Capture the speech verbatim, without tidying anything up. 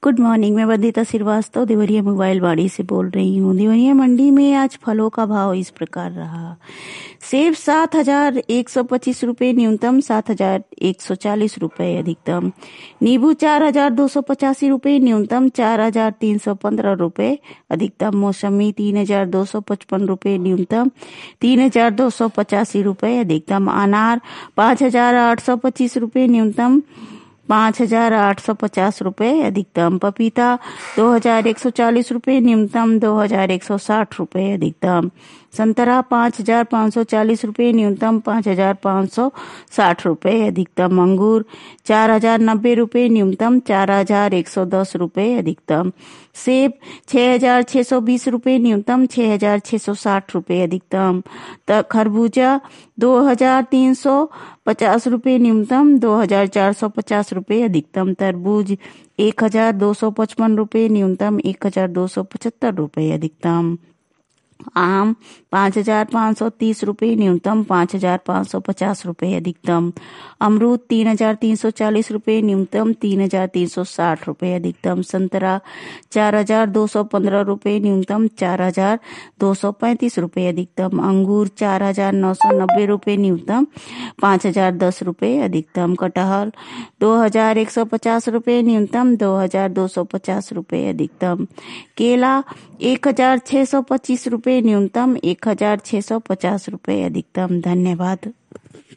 Good morning. मैं Vandita Srivastava Deoria mobile वाड़ी से बोल रही हूँ। देवरिया मंडी में आज फलों का भाव इस प्रकार रहा। सेब सात हजार एक सौ पच्चीस रूपये न्यूनतम, सात हजार एक सौ चालीस रूपये अधिकतम। नींबू चार हजार दो सौ पचासी रूपये न्यूनतम, चार हजार तीन सौ पंद्रह रूपये अधिकतम। मौसमी तीन हजार दो सौ पचपन रूपये न्यूनतम, तीन हजार दो सौ पचासी रूपये अधिकतम। अनार पाँच हजार आठ सौ पच्चीस रूपये न्यूनतम, पाँच हजार आठ सौ पचास रूपये अधिकतम। पपीता दो हजार एक सौ चालीस रूपये न्यूनतम, दो हजार एक सौ साठ रूपये अधिकतम। संतरा पाँच हजार पाँच सौ चालीस रूपये न्यूनतम, पाँच हजार पाँच सौ साठ रूपये अधिकतम। अंगूर चार हजार नब्बे रूपये न्यूनतम, चार हजार एक सौ दस रूपये अधिकतम। सेब छह हजार छह सौ बीस रूपये न्यूनतम, छह हजार छह सौ साठ रूपये अधिकतम। खरबूजा दो हजार तीन सौ पचास रूपये न्यूनतम, दो हजार चार सौ पचास रूपये अधिकतम। तरबूज एक हजार दो सौ पचपन रूपये न्यूनतम, एक हजार दो सौ पचहत्तर रूपये अधिकतम। आम पाँच हजार पाँच सौ तीस रूपये न्यूनतम, पाँच हजार पाँच सौ पचास रूपये अधिकतम। अमरूद तीन हजार तीन सौ चालीस रूपये न्यूनतम, तीन हजार तीन सौ साठ रूपये अधिकतम। संतरा चार हजार दो सौ पंद्रह रूपये न्यूनतम, चार हजार दो सौ पैंतीस रूपये अधिकतम। अंगूर चार हजार नौ सौ नब्बे रूपये न्यूनतम, पाँच हजार दस रूपये अधिकतम। कटहल दो हजार एक सौ पचास रूपये न्यूनतम, दो हजार दो सौ पचास रूपये अधिकतम। केला एक हजार छह सौ पच्चीस रूपये न्यूनतम, एक हजार छह सौ पचास रूपये अधिकतम। धन्यवाद।